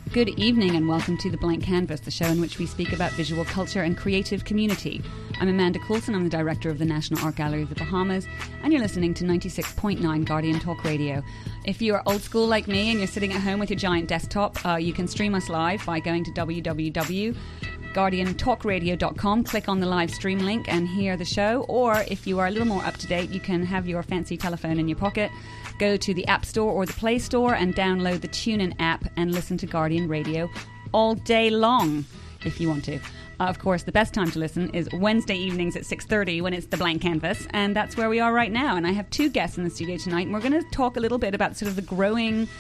Good evening and welcome to The Blank Canvas, the show in which we speak about visual culture and creative community. I'm Amanda Coulson, I'm the director of the National Art Gallery of the Bahamas, and you're listening to 96.9 Guardian Talk Radio. If you are old school like me and you're sitting at home with your giant desktop, you can stream us live by going to www.guardiantalkradio.com, click on the live stream link and hear the show. Or if you are a little more up to date, you can have your fancy telephone in your pocket, go to the App Store or the Play Store and download the TuneIn app and listen to Guardian Radio all day long if you want to. Of course, the best time to listen is Wednesday evenings at 6:30 when it's The Blank Canvas, and that's where we are right now. And I have two guests in the studio tonight, and we're going to talk a little bit about sort of the growing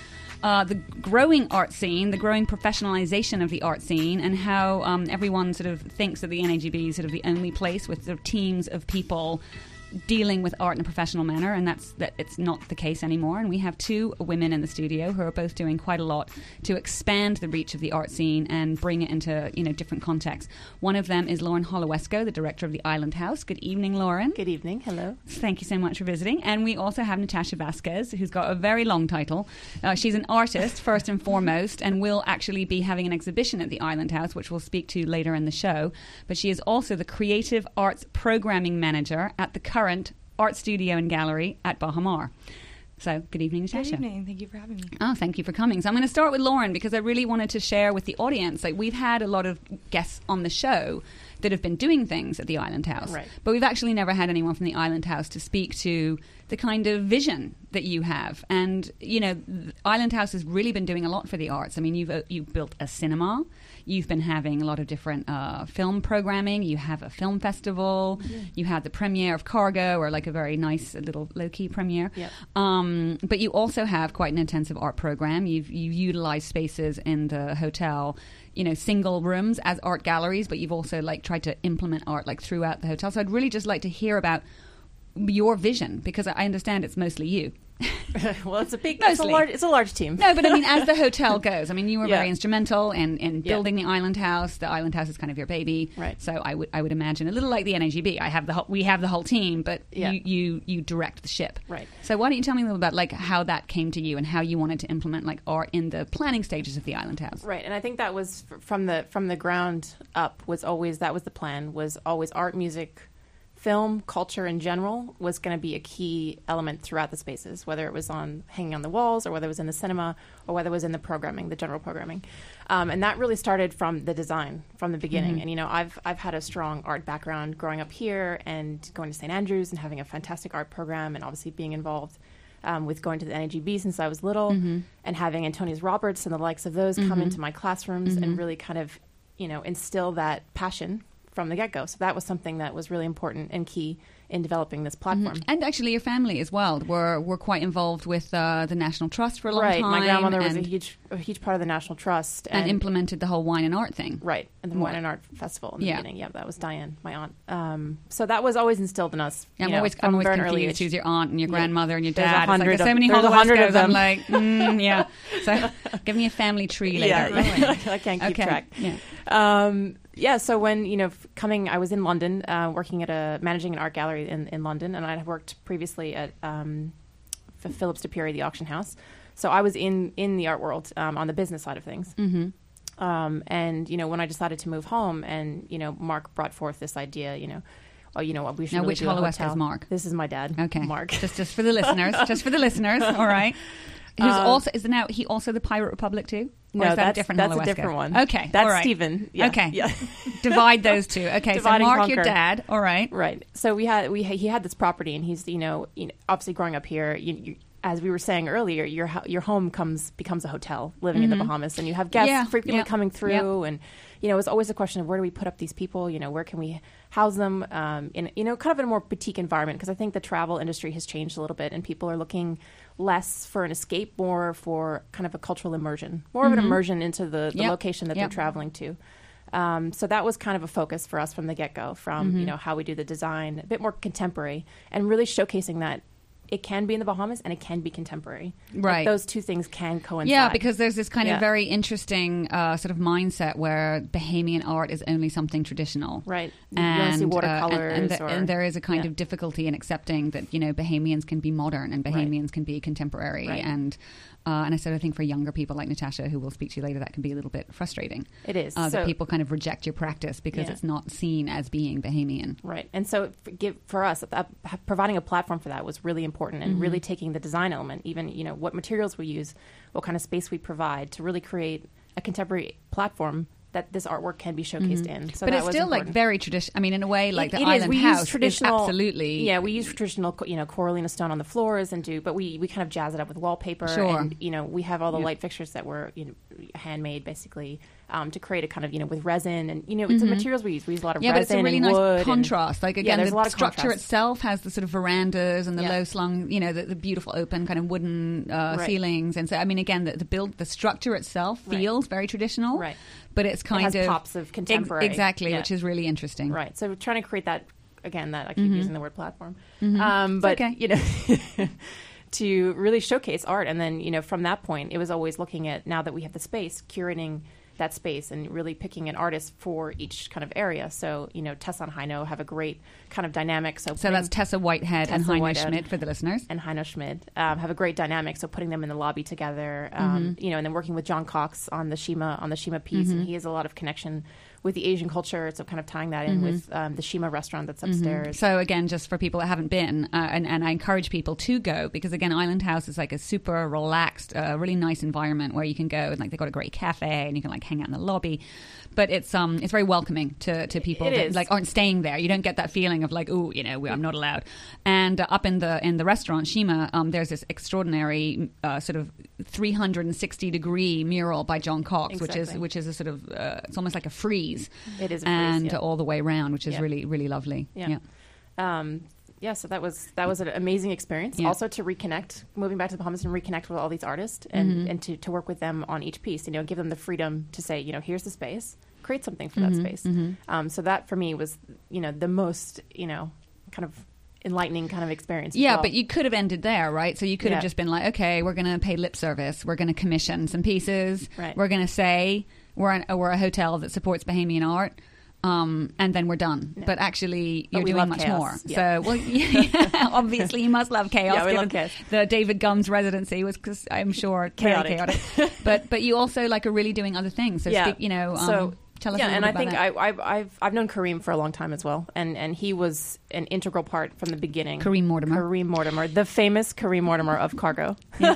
art scene, the growing professionalization of the art scene, and how everyone sort of thinks that the NAGB is sort of the only place with sort of teams of people dealing with art in a professional manner, and that it's not the case anymore. And we have two women in the studio who are both doing quite a lot to expand the reach of the art scene and bring it into different contexts. One of them is Lauren Holowesko, the director of the Island House. Good evening, Lauren. Good evening. Hello. Thank you so much for visiting. And we also have Natasha Vasquez, who's got a very long title. She's an artist first and foremost, and will actually be having an exhibition at the Island House, which we'll speak to later in the show. But she is also the Creative Arts Programming Manager at the current art studio and gallery at Baha Mar. So, good evening, Natasha. Good evening. Thank you for having me. Oh, thank you for coming. So I'm going to start with Lauren because I really wanted to share with the audience. Like, we've had a lot of guests on the show that have been doing things at the Island House. Right. But we've actually never had anyone from the Island House to speak to the kind of vision that you have. And, the Island House has really been doing a lot for the arts. I mean, you've built a cinema. You've been having a lot of different film programming. You have a film festival. Yeah. You had the premiere of Cargo, or like a very nice little low-key premiere. Yep. But you also have quite an intensive art program. You've utilized spaces in the hotel, single rooms as art galleries, but you've also tried to implement art throughout the hotel. So I'd really just like to hear about your vision, because I understand it's mostly you. Well, it's a large team. No, but I mean, as the hotel goes, I mean, you were very instrumental in building the Island House. The Island House is kind of your baby, right? So I would imagine a little like the NAGB. we have the whole team, but you direct the ship, right? So why don't you tell me a little about how that came to you and how you wanted to implement art in the planning stages of the Island House, right? And I think that was from the ground up that was the plan, was always art, music, film, culture in general was going to be a key element throughout the spaces, whether it was hanging on the walls, or whether it was in the cinema, or whether it was in the programming, the general programming. And that really started from the design, from the beginning. Mm-hmm. And, I've had a strong art background growing up here and going to St. Andrews and having a fantastic art program, and obviously being involved with going to the NAGB since I was little, mm-hmm. and having Antonius Roberts and the likes of those mm-hmm. come into my classrooms mm-hmm. and really kind of, instill that passion from the get-go. So that was something that was really important and key in developing this platform. Mm-hmm. And actually your family as well were quite involved with the National Trust for a long time. Right, my grandmother was a huge part of the National Trust. And implemented the whole Wine and Art thing. Right, and the Wine and Art Festival in the beginning. Yeah, that was Diane, my aunt. So that was always instilled in us. I'm always confused who's your aunt and your grandmother and your dad. There's so many Holoweskos of them. I'm like, yeah. So give me a family tree later. Yeah, I can't keep track. Yeah. So when, I was in London, managing an art gallery in London, and I had worked previously at Phillips de Piri, the auction house. So I was in the art world on the business side of things. Mm-hmm. And, when I decided to move home and, Mark brought forth this idea, we should now, really which do a Holowesko hotel. is Mark? This is my dad. Okay. Mark. Just for the listeners. All right. Is he also the Pirate Republic too? Or No, is that's Holowesko? a different one. Okay, that's all right. Stephen. Yeah. Okay, yeah. Divide those two. Okay, Divide so Mark, and your conquer. dad. All right, right. So he had this property, and he's obviously growing up here. As we were saying earlier, your home becomes a hotel living in the Bahamas, and you have guests frequently coming through, and it's always a question of where do we put up these people? Where can we house them in kind of in a more boutique environment? Because I think the travel industry has changed a little bit, and people are looking less for an escape, more for kind of a cultural immersion, more of an immersion into the location that they're traveling to. So that was kind of a focus for us from the get-go, from how we do the design, a bit more contemporary, and really showcasing that it can be in the Bahamas and it can be contemporary. Right. Like those two things can coincide. Yeah, because there's this kind of very interesting sort of mindset where Bahamian art is only something traditional. Right. And, you don't see watercolors. And there is a kind of difficulty in accepting that, Bahamians can be modern and Bahamians can be contemporary. Right. And I sort of think for younger people like Natasha, who we'll speak to you later, that can be a little bit frustrating. It is. That people kind of reject your practice because it's not seen as being Bahamian. Right. And so for us, providing a platform for that was really important, and really taking the design element, even, what materials we use, what kind of space we provide to really create a contemporary platform that this artwork can be showcased in. So but it's still important. Like very traditional. I mean, in a way, like the it Island is. House is absolutely. Yeah, we use traditional, Coralina stone on the floors but we kind of jazz it up with wallpaper. Sure. And, we have all the light fixtures that were, handmade basically to create a kind of, with resin and, it's the materials we use. We use a lot of resin but it's a really and wood nice contrast. Like, again, there's a lot the of structure contrast. itself has the sort of verandas and the low slung, the beautiful open kind of wooden ceilings. And so, I mean, again, the structure itself feels very traditional. Right. But it's kind it has pops of contemporary. Exactly, which is really interesting. Right. So we're trying to create that, again, that I keep using the word platform. But, to really showcase art. And then, from that point, it was always looking at, now that we have the space, curating that space and really picking an artist for each kind of area. So, Tessa and Heino have a great kind of dynamic. So that's Tessa Whitehead and Heino Schmidt for the listeners. And Heino Schmidt have a great dynamic. So putting them in the lobby together, and then working with John Cox on the Shima piece. And he has a lot of connection with the Asian culture, so kind of tying that in with the Shima restaurant that's upstairs. So again, just for people that haven't been, and I encourage people to go, because again, Island House is like a super relaxed, really nice environment where you can go, and like they've got a great cafe and you can like hang out in the lobby. But it's very welcoming to people that like aren't staying there. You don't get that feeling of like, oh, I'm not allowed. And up in the restaurant Shima, there's this extraordinary sort of 360-degree mural by John Cox, which is a sort of it's almost like a frieze. It is a frieze, and all the way around, which is really, really lovely. So that was an amazing experience. Also to reconnect, moving back to the Bahamas and reconnect with all these artists and to work with them on each piece, give them the freedom to say, here's the space, create something for that space. So that for me was, the most, kind of enlightening kind of experience. Yeah, but you could have ended there, right? So you could have just been like, okay, we're going to pay lip service. We're going to commission some pieces. Right. We're going to say we're a hotel that supports Bahamian art. And then we're done. Yeah. But actually, you're doing much chaos. more. Yeah. So, obviously, you must love chaos. Yeah, we love chaos. The David Gumbs residency was, I'm sure, chaotic. but you also are really doing other things. So, tell us a little and bit I think that. I've known Kareem for a long time as well, and he was an integral part from the beginning. Kareem Mortimer, the famous Kareem Mortimer of Cargo. Yeah.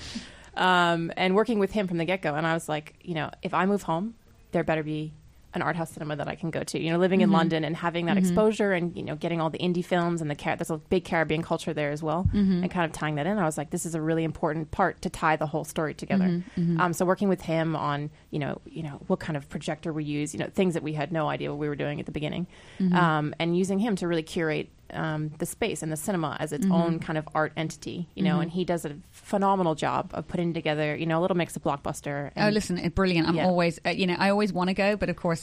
And working with him from the get-go, and I was like, if I move home, there better be an art house cinema that I can go to. Living in London and having that exposure and, getting all the indie films and there's a big Caribbean culture there as well, and kind of tying that in. I was like, this is a really important part to tie the whole story together. So working with him on, what kind of projector we use, things that we had no idea what we were doing at the beginning, and using him to really curate the space and the cinema as its own kind of art entity, and he does a phenomenal job of putting together, a little mix of blockbuster. And, listen, it's brilliant. I'm always, I always want to go, but of course,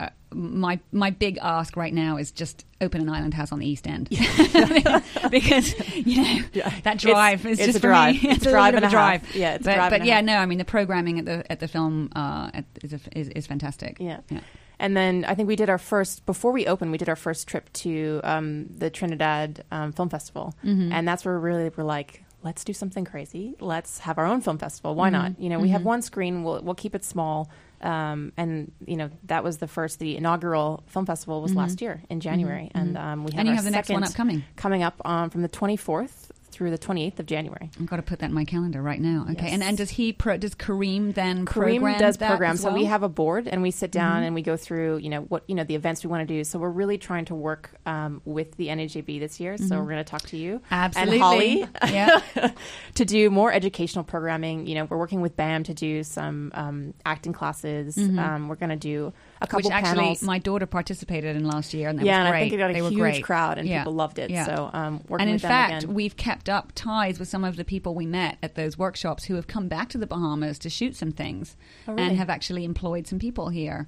my big ask right now is just open an Island House on the East End, because that drive is just a drive. For me. It's a drive and a drive. Yeah, it's but no, I mean the programming at the film is fantastic. Yeah. And then I think before we opened, we did our first trip to the Trinidad Film Festival. And that's where we really were like, let's do something crazy. Let's have our own film festival. Why not? We have one screen. We'll keep it small. And, that was the inaugural film festival was last year in January. And we have you have the next one coming up from the 24th through the 28th of January. I've got to put that in my calendar right now. Okay. Yes. And does Kareem then Kareem does program. Well? So we have a board and we sit down and we go through, what, the events we want to do. So we're really trying to work with the NAJB this year. So we're going to talk to you. Absolutely. And Holly to do more educational programming. We're working with BAM to do some acting classes. We're going to do a couple panels. Which actually my daughter participated in last year and that was and great. I think it got a huge crowd and people loved it. Yeah. So working and with them in fact, again. we've kept up ties with some of the people we met at those workshops who have come back to the Bahamas to shoot some things and have actually employed some people here.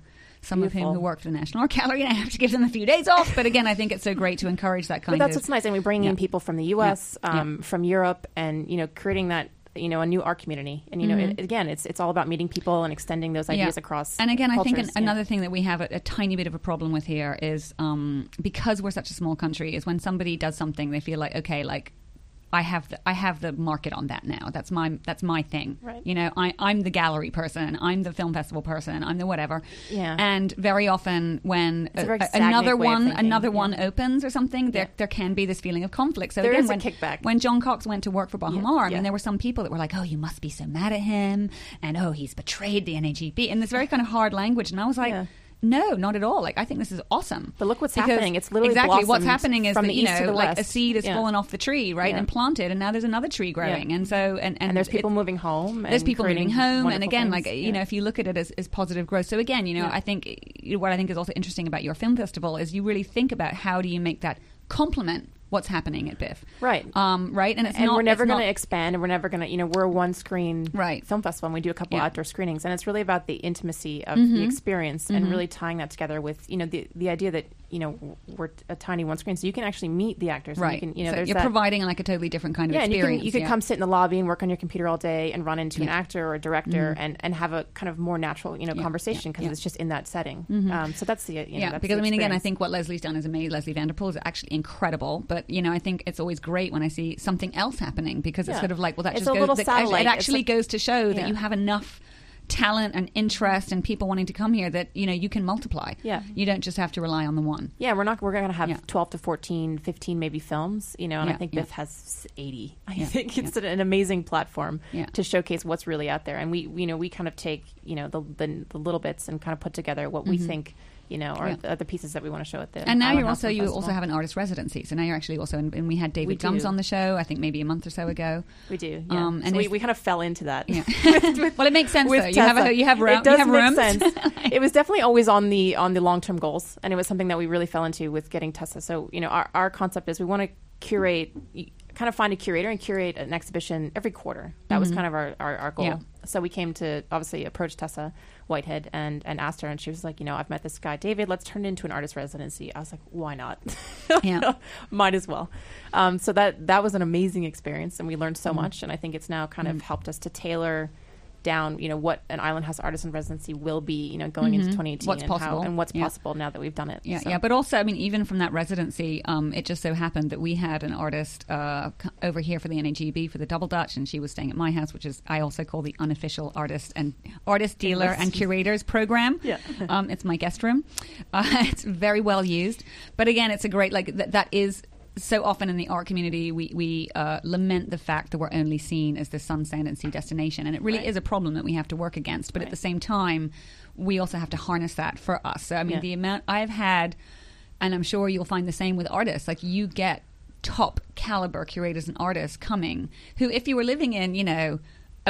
some of whom who work for the National Art Gallery, and I have to give them a few days off. But again, I think it's so great to encourage that kind of... But that's what's nice. And we bring in people from the U.S., from Europe, and, creating that, a new art community. And, again, it's all about meeting people and extending those ideas across And again, cultures. I think another thing that we have a tiny bit of a problem with here is because we're such a small country, is when somebody does something, they feel like, okay, like, I have the market on that now. That's my thing. Right. I'm the gallery person. I'm the film festival person. I'm the whatever. Yeah. And very often when another one opens or something, there can be this feeling of conflict. So there again, is a kickback. When John Cox went to work for Bahamar, I mean, there were some people that were like, "Oh, you must be so mad at him," and "Oh, he's betrayed the NAGB," and this very kind of hard language. And I was like. Yeah. No, not at all. Like, I think this is awesome. But look what's happening. It's literally exactly what's happening is that, like a seed is yeah. fallen off the tree, right, and planted, and now there's another tree growing, and so and there's people moving home. There's people moving home, and again, things. like if you look at it as positive growth. So again, I think what I think is also interesting about your film festival is you really think about how do you make that complement what's happening at BIFF. Right. Right. And we're never going to expand, and we're never going to, we're a one-screen film festival, and we do a couple outdoor screenings. And it's really about the intimacy of the experience and really tying that together with, the idea that, we're a tiny one screen, so you can actually meet the actors. Right. And you can, so you're providing like a totally different kind of experience. And you can come sit in the lobby and work on your computer all day and run into an actor or a director and have a kind of more natural, conversation because it's just in that setting. So that's the, that's because the again, I think what Leslie's done is amazing. Leslie Vanderpool is actually incredible, but I think it's always great when I see something else happening because it's sort of like, well, that it's just goes. It actually goes to show that you have enough talent and interest and people wanting to come here that you can multiply. You don't just have to rely on the one. We're going to have 12 to 14, 15 maybe films, and I think BIFF has 80. I think it's an amazing platform to showcase what's really out there, and we kind of take the little bits and kind of put together what we think are the pieces that we want to show at the And now you also have an artist residency. So now you're actually also, and we had David Gums on the show, I think maybe a month or so ago. We do, yeah. And so we kind of fell into that. Yeah. Well, it makes sense, though. You have rooms. It does make sense. Like, it was definitely always on the long-term goals, and it was something that we really fell into with getting Tessa. So, our concept is we want to curate, kind of find a curator and curate an exhibition every quarter. That was kind of our goal. Yeah. So we came to obviously approach Tessa Whitehead and asked her, and she was like, I've met this guy, David, let's turn it into an artist residency. I was like, why not? Might as well. So that was an amazing experience, and we learned so much, and I think it's now kind of helped us to tailor down, what an Island House Artist in Residency will be, going into 2018 what's possible. What's possible now that we've done it. Yeah, but also, I mean, even from that residency, it just so happened that we had an artist over here for the NAGB for the Double Dutch, and she was staying at my house, which is I also call the unofficial artist dealer and curators program. Yeah, it's my guest room. It's very well used, but again, it's a great that is. So often in the art community, we lament the fact that we're only seen as the sun, sand, and sea destination. And it really is a problem that we have to work against. But at the same time, we also have to harness that for us. So, I mean, the amount I've had, and I'm sure you'll find the same with artists, like you get top caliber curators and artists coming who, if you were living in,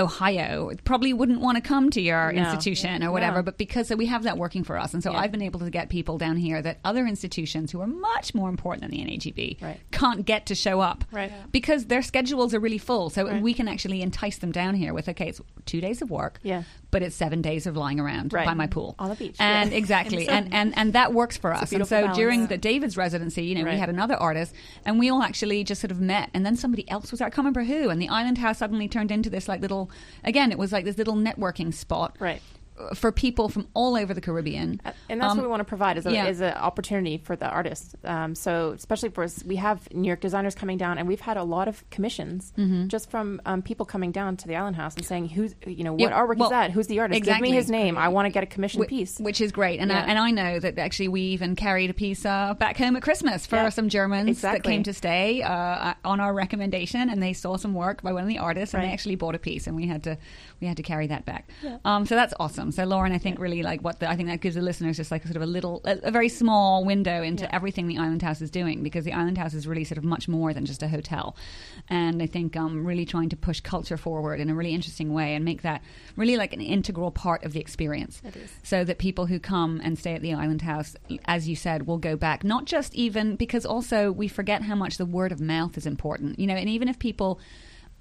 Ohio, probably wouldn't want to come to your institution or whatever, but because we have that working for us. And so I've been able to get people down here that other institutions who are much more important than the NAGB can't get to show up because their schedules are really full. So we can actually entice them down here with, okay, it's 2 days of work, but it's 7 days of lying around by my pool. On the beach. And exactly. and that works for us. And so balance. During the David's residency, we had another artist and we all actually just sort of met, and then somebody else was there, I can't remember who, and the Island House suddenly turned into this little, again, it was like this little networking spot for people from all over the Caribbean. And that's what we want to provide is an opportunity for the artists. So especially for us, we have New York designers coming down, and we've had a lot of commissions just from people coming down to the Island House and saying, who's, what artwork is that? Who's the artist? Exactly. Give me his name. I want to get a commissioned piece. Which is great. And I know that actually we even carried a piece back home at Christmas for some Germans that came to stay on our recommendation, and they saw some work by one of the artists, and they actually bought a piece, and we had to carry that back. So that's awesome. So Lauren, I think really I think that gives the listeners just like a sort of a very small window into everything the Island House is doing, because the Island House is really sort of much more than just a hotel. And I think really trying to push culture forward in a really interesting way and make that really like an integral part of the experience. It is. So that people who come and stay at the Island House, as you said, will go back, not just even because also we forget how much the word of mouth is important, and even if people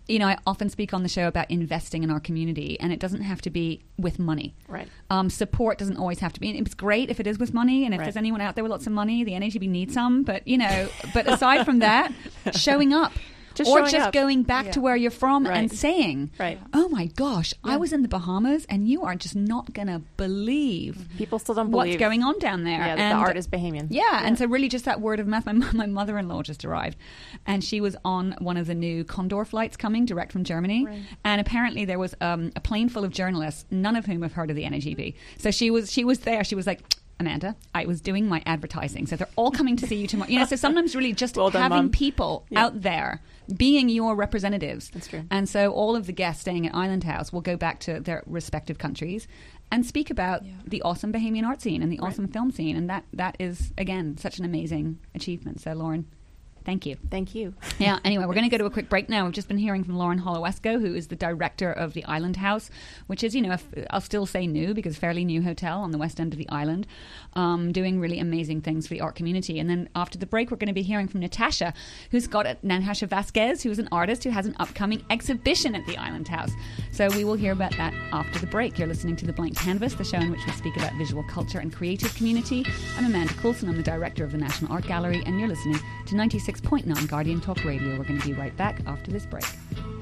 I often speak on the show about investing in our community, and it doesn't have to be with money. Right. Support doesn't always have to be. It's great if it is with money, and if there's anyone out there with lots of money, the NAGB needs some. But but aside from that, showing up. Just going back to where you're from and saying, oh my gosh, I was in the Bahamas and you are just not going to believe. People still don't believe what's going on down there. Yeah, and the art is Bahamian. Yeah, and so really just that word of mouth. My mother-in-law just arrived and she was on one of the new Condor flights coming direct from Germany. Right. And apparently there was a plane full of journalists, none of whom have heard of the NAGB. So she was there. She was like, Amanda, I was doing my advertising. So they're all coming to see you tomorrow. So sometimes really just having people out there being your representatives. That's true. And so all of the guests staying at Island House will go back to their respective countries and speak about the awesome Bahamian art scene and the awesome film scene. And that is, again, such an amazing achievement. So, Lauren, thank you. Thank you. Yeah, anyway, we're going to go to a quick break now. We've just been hearing from Lauren Holowesko, who is the director of the Island House, which is, I'll still say new because fairly new hotel on the west end of the island, doing really amazing things for the art community. And then after the break, we're going to be hearing from Natasha, Natasha Vasquez, who's an artist who has an upcoming exhibition at the Island House. So we will hear about that after the break. You're listening to The Blank Canvas, the show in which we speak about visual culture and creative community. I'm Amanda Coulson. I'm the director of the National Art Gallery, and you're listening to 96.9 Guardian Talk Radio. We're going to be right back after this break.